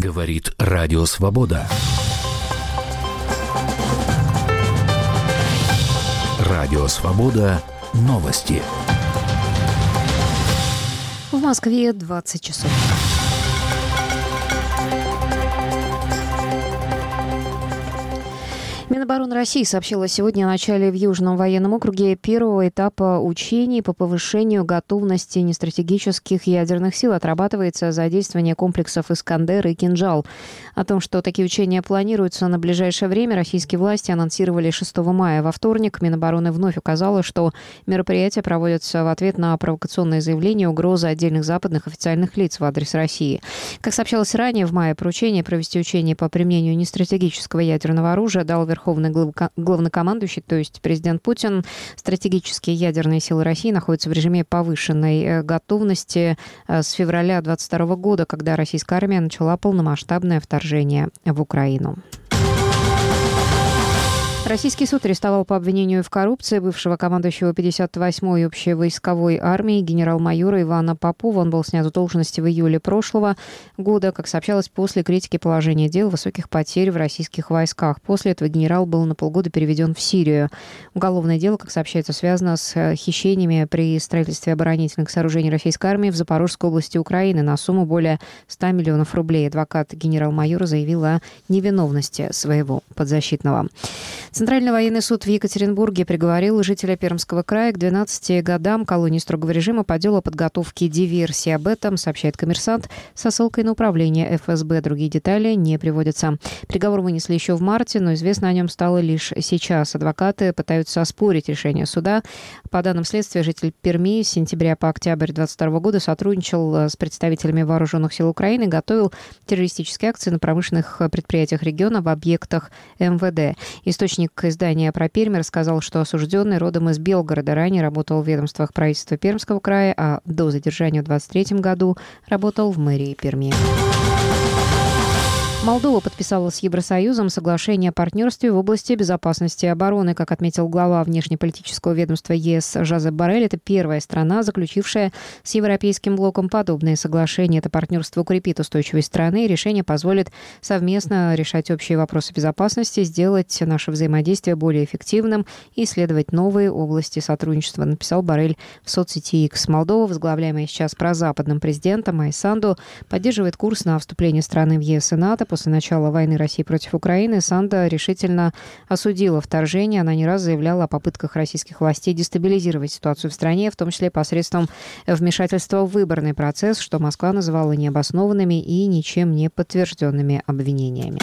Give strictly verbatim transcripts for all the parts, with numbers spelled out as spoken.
Говорит Радио Свобода. Радио Свобода. Новости. В Москве двадцать часов. Минобороны России сообщила сегодня о начале в Южном военном округе первого этапа учений по повышению готовности нестратегических ядерных сил. Отрабатывается задействование комплексов «Искандер» и «Кинжал». О том, что такие учения планируются на ближайшее время, российские власти анонсировали шестого мая. Во вторник Минобороны вновь указала, что мероприятия проводятся в ответ на провокационные заявления и угрозы отдельных западных официальных лиц в адрес России. Как сообщалось ранее, в мае поручение провести учения по применению нестратегического ядерного оружия дал Верховный главнокомандующий, то есть президент Путин. Стратегические ядерные силы России находятся в режиме повышенной готовности с февраля двадцать второго года, когда российская армия начала полномасштабное вторжение в Украину. Российский суд арестовал по обвинению в коррупции бывшего командующего пятьдесят восьмой общевойсковой армии генерал-майора Ивана Попова. Он был снят с должности в июле прошлого года, как сообщалось, после критики положения дел высоких потерь в российских войсках. После этого генерал был на полгода переведен в Сирию. Уголовное дело, как сообщается, связано с хищениями при строительстве оборонительных сооружений российской армии в Запорожской области Украины на сумму более ста миллионов рублей. Адвокат генерал-майора заявил о невиновности своего подзащитного. Центральный военный суд в Екатеринбурге приговорил жителя Пермского края к двенадцати годам колонии строгого режима по делу о подготовке диверсии. Об этом сообщает «Коммерсант» со ссылкой на управление эф эс бэ. Другие детали не приводятся. Приговор вынесли еще в марте, но известно о нем стало лишь сейчас. Адвокаты пытаются оспорить решение суда. По данным следствия, житель Перми с сентября по октябрь двадцать второго года сотрудничал с представителями вооруженных сил Украины, готовил террористические акции на промышленных предприятиях региона в объектах эм вэ дэ. Источник издания про Пермь рассказал, что осужденный родом из Белгорода, ранее работал в ведомствах правительства Пермского края, а до задержания в двадцать третьем году работал в мэрии Перми. Молдова подписала с Евросоюзом соглашение о партнерстве в области безопасности и обороны. Как отметил глава внешнеполитического ведомства е эс Жозеп Боррель, это первая страна, заключившая с Европейским блоком подобные соглашения. Это партнерство укрепит устойчивость страны, и решение позволит совместно решать общие вопросы безопасности, сделать наше взаимодействие более эффективным и исследовать новые области сотрудничества, написал Боррель в соцсети X. Молдова, возглавляемая сейчас прозападным президентом Майя Санду, поддерживает курс на вступление страны в е эс и НАТО. После начала войны России против Украины Санда решительно осудила вторжение. Она не раз заявляла о попытках российских властей дестабилизировать ситуацию в стране, в том числе посредством вмешательства в выборный процесс, что Москва называла необоснованными и ничем не подтвержденными обвинениями.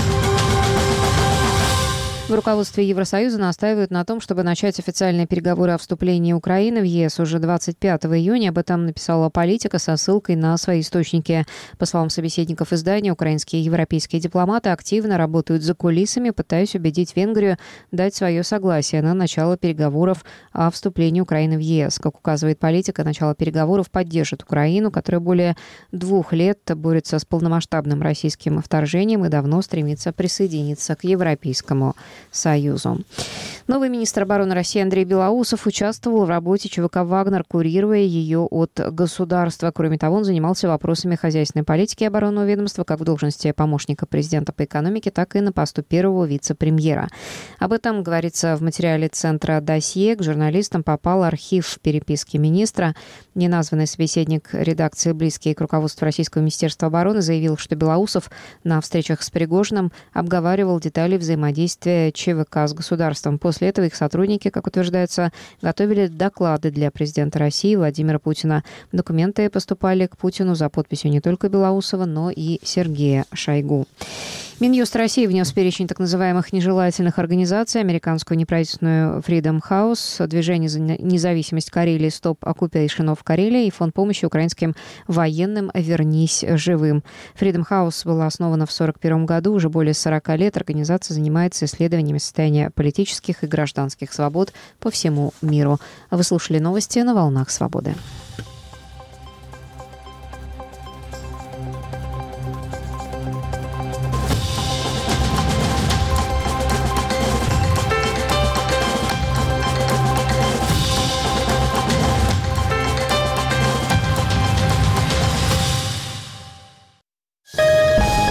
В руководстве Евросоюза настаивают на том, чтобы начать официальные переговоры о вступлении Украины в е эс уже двадцать пятого июня. Об этом написала «Политика» со ссылкой на свои источники. По словам собеседников издания, украинские и европейские дипломаты активно работают за кулисами, пытаясь убедить Венгрию дать свое согласие на начало переговоров о вступлении Украины в е эс. Как указывает «Политика», начало переговоров поддержит Украину, которая более двух лет борется с полномасштабным российским вторжением и давно стремится присоединиться к Европейскому Союзу. Новый министр обороны России Андрей Белоусов участвовал в работе ЧВК «Вагнер», курируя ее от государства. Кроме того, он занимался вопросами хозяйственной политики и оборонного ведомства как в должности помощника президента по экономике, так и на посту первого вице-премьера. Об этом говорится в материале Центра «Досье». К журналистам попал архив переписки министра. Неназванный собеседник редакции, близкий к руководству Российского министерства обороны, заявил, что Белоусов на встречах с Пригожиным обговаривал детали взаимодействия ЧВК с государством. После этого их сотрудники, как утверждается, готовили доклады для президента России Владимира Путина. Документы поступали к Путину за подписью не только Белоусова, но и Сергея Шойгу. Минюст России внес в перечень так называемых нежелательных организаций американскую неправительственную Freedom House, Движение за независимость Карелии Stop Occupation of Karelia и Фонд помощи украинским военным «Вернись живым». Freedom House была основана в сорок первом году. Уже более сорока лет организация занимается исследованиями состояния политических и гражданских свобод по всему миру. Вы слушали новости на «Волнах Свободы».